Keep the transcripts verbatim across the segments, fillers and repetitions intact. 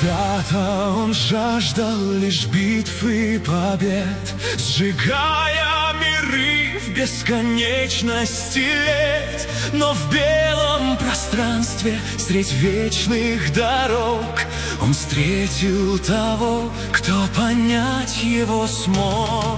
Когда-то он жаждал лишь битв и побед, сжигая миры в бесконечности лет. Но в белом пространстве средь вечных дорог он встретил того, кто понять его смог.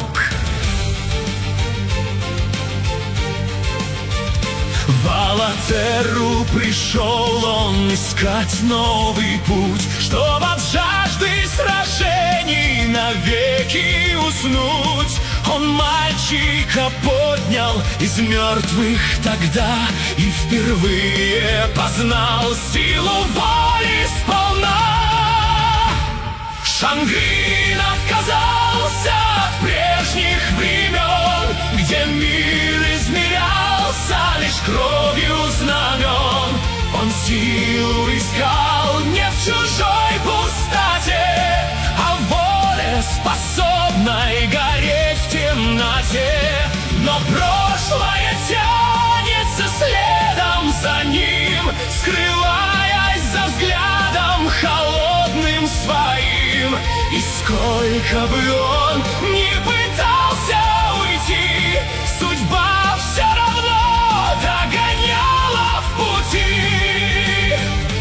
В Алатерру пришел он искать новый путь, чтоб от жажды сражений навеки уснуть. Он мальчика поднял из мертвых тогда и впервые познал силу воли сполна. Шангрин отказался от прежних времен, где мир измерялся лишь кровью знамен. Он силу искал не в чужой пустоте, а в воле способной гореть в темноте. Но прошлое тянется следом за ним, скрываясь за взглядом холодным своим. И сколько бы он ни пытался уйти, судьба все равно догоняла в пути.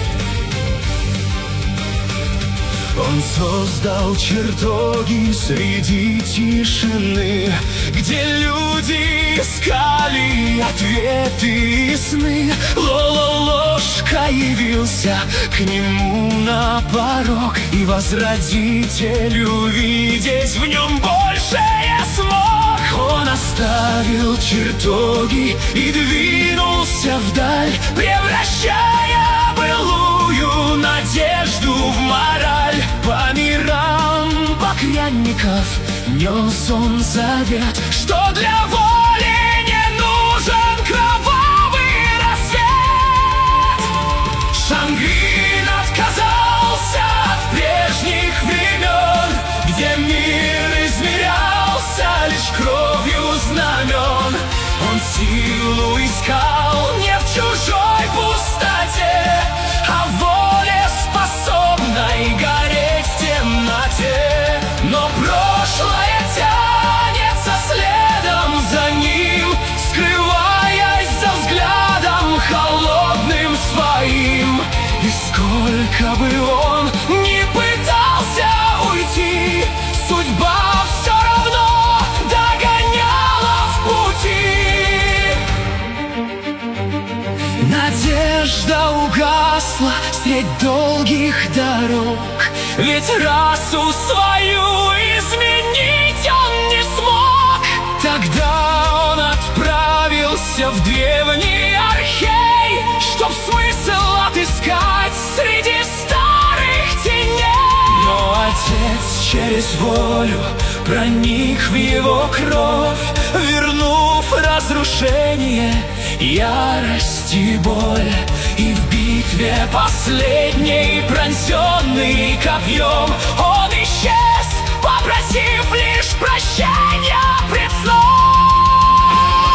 Он создал чертоги среди тишины, где люди искали ответы и сны. Лололошка явился к нему на порог, и возродитель увидеть в нем большее смог. Он оставил чертоги и двинулся вдаль, превращая былую надежду в мораль. По мирам покрянников нес он завет, что для воли не нужен кровавый рассвет. Шангрин отказался от прежних времен, где мир измерялся лишь кровью знамен. Он силу искал не в чужой пустоте, а в воле способной гореть в темноте. Но прошлое тянется следом за ним, скрываясь за взглядом холодным своим. И сколько бы он ни пытался уйти, судьба все равно догоняла в пути. Надежда угасла средь долгих дорог, ведь расу свою изменить он не смог. Тогда он отправился в древний Архей, чтоб смысл отыскать среди старых теней. Но отец через волю проник в его кровь, вернув разрушение, ярость и боль. И в битве последней, пронзенный копьем, он исчез, попросив лишь прощения пред сном.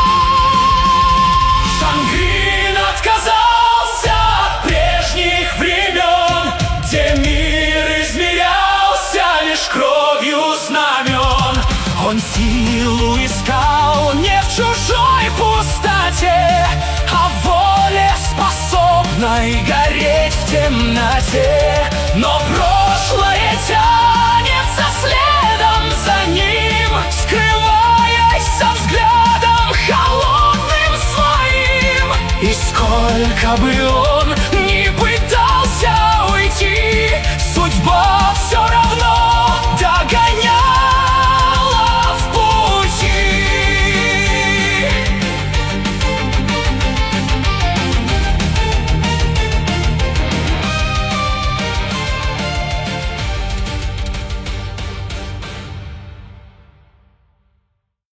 Шангрин отказался от прежних времен, где мир измерялся лишь кровью знамен. Он силу искал не в чужой пустоте, а в воле способной гореть в темноте. Но прошлое тянется следом за ним, скрываясь за взглядом холодным своим. И сколько бы он